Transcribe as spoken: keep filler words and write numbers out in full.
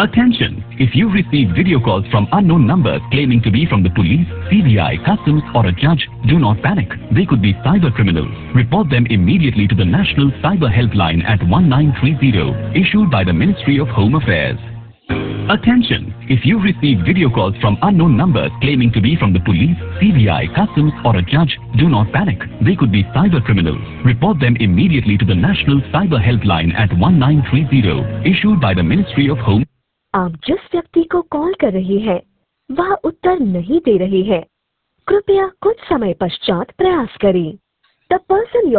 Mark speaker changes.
Speaker 1: Attention! If you receive video calls from unknown numbers claiming to be from the police, C B I, customs or a judge, do not panic. They could be cyber criminals. Report them immediately to the National Cyber Helpline at one nine three zero, issued by the Ministry of Home Affairs. Attention! If you receive video calls from unknown numbers claiming to be from the police, C B I, customs or a judge, do not panic. They could be cyber criminals. Report them immediately to the National Cyber Helpline at one nine three zero, issued by the Ministry of Home.
Speaker 2: आप जिस व्यक्ति को call कर रही हैं, वह उत्तर नहीं दे रही है। कृपया कुछ समय पश्चात प्रयास करें। The person